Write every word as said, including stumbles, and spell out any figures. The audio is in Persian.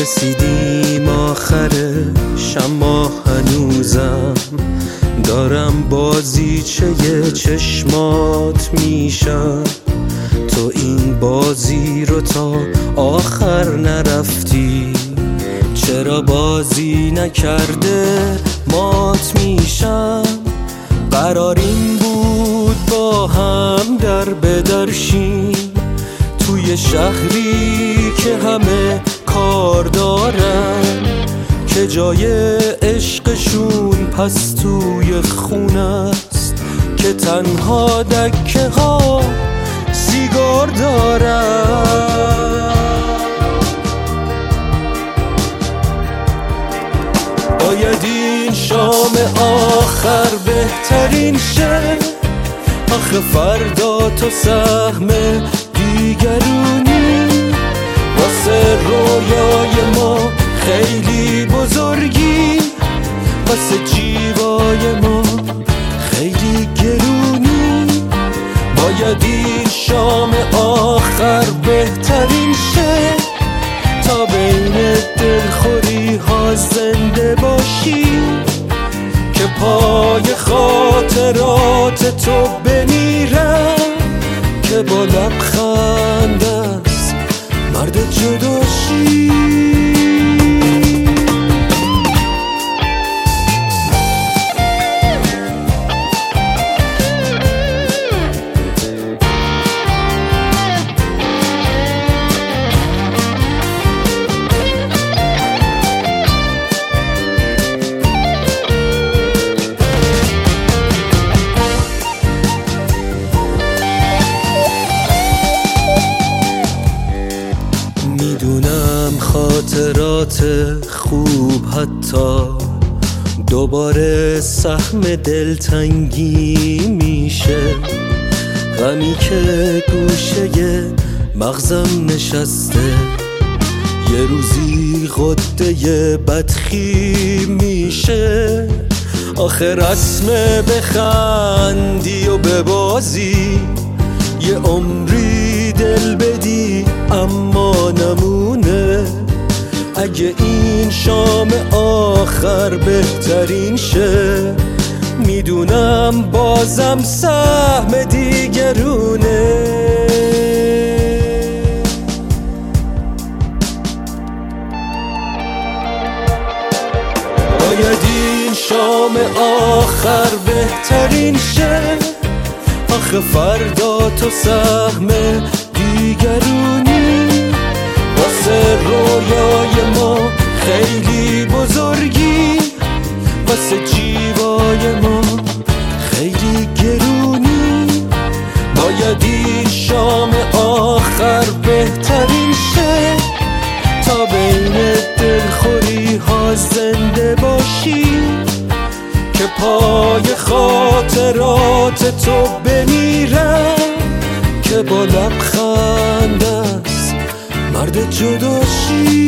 رسیدیم آخرش، اما هنوزم دارم بازیچه چشمات میشم. تو این بازی رو تا آخر نرفتی، چرا بازی نکرده مات میشم. قرار این بود با هم در بدرشیم، توی شهری که همه کار دارن، که جای عشقشون پس توی خونه است، که تنها دکه ها سیگار دارن. باید این شام آخر بهترین شه، آخه فردا تو سهم دیگرونی. واسه رویای ما خیلی بزرگی، واسه جیبای ما خیلی گرونی. باید این شام آخر بهترین شه، تا بین دلخوری ها زنده باشی، که پای خاطرات تو بمیرم، که با لبخند است مرد جداشی. میدونم خاطرات خوب حتی دوباره سهم دلتنگی میشه. غمی که گوشه مغزم نشسته، یه روزی غده بدخی میشه. آخه رسمه بخندی و ببازی، یه عمری دل بدی اما نمونه. اگه این شام آخر بهترین شه، میدونم بازم سهم دیگرونه. باید این شام آخر بهترین شه، آخه فردا تو سهم دیگرونی. واسه رویای ما خیلی بزرگی، واسه جیبای ما خیلی گرونی. باید این شام آخر بهترین شه، تا بین دلخوری ها زنده باشی، که پای خاطرات تو بمیرم، که با لبخند است مرد جداشی.